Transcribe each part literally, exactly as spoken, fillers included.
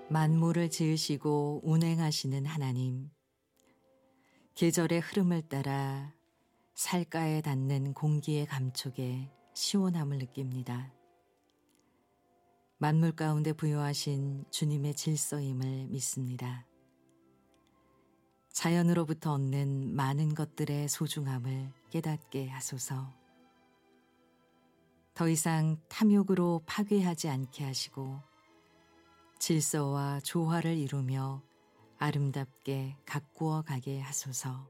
만물을 지으시고 운행하시는 하나님, 계절의 흐름을 따라 살가에 닿는 공기의 감촉에 시원함을 느낍니다. 만물 가운데 부여하신 주님의 질서임을 믿습니다. 자연으로부터 얻는 많은 것들의 소중함을 깨닫게 하소서. 더 이상 탐욕으로 파괴하지 않게 하시고 질서와 조화를 이루며 아름답게 가꾸어 가게 하소서.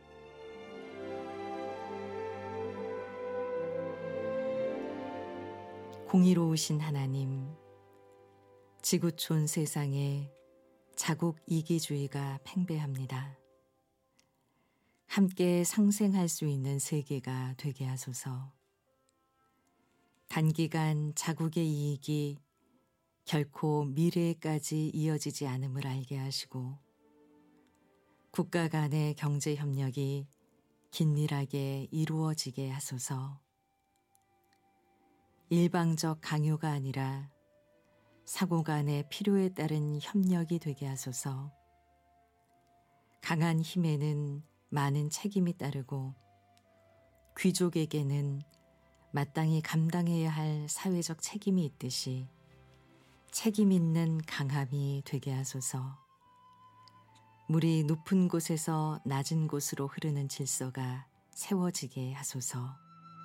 공의로우신 하나님, 지구촌 세상에 자국 이기주의가 팽배합니다. 함께 상생할 수 있는 세계가 되게 하소서. 단기간 자국의 이익이 결코 미래에까지 이어지지 않음을 알게 하시고 국가 간의 경제 협력이 긴밀하게 이루어지게 하소서. 일방적 강요가 아니라 사고 간의 필요에 따른 협력이 되게 하소서. 강한 힘에는 많은 책임이 따르고 귀족에게는 마땅히 감당해야 할 사회적 책임이 있듯이 책임 있는 강함이 되게 하소서. 물이 높은 곳에서 낮은 곳으로 흐르는 질서가 세워지게 하소서.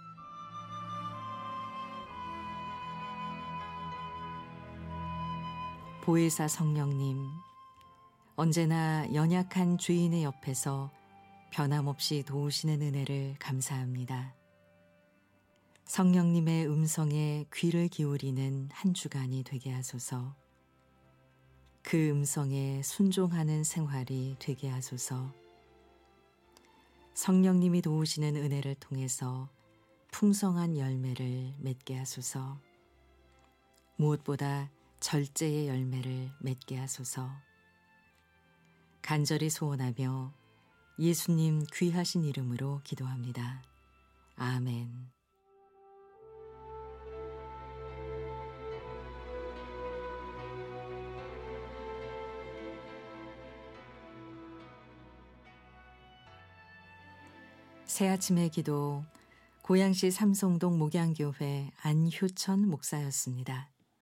보혜사 성령님, 언제나 연약한 죄인의 옆에서 변함없이 도우시는 은혜를 감사합니다. 성령님의 음성에 귀를 기울이는 한 주간이 되게 하소서. 그 음성에 순종하는 생활이 되게 하소서. 성령님이 도우시는 은혜를 통해서 풍성한 열매를 맺게 하소서. 무엇보다 절제의 열매를 맺게 하소서. 간절히 소원하며 예수님 귀하신 이름으로 기도합니다. 아멘. 새아침의 기도, 고양시 삼성동 목양교회 안효천 목사였습니다.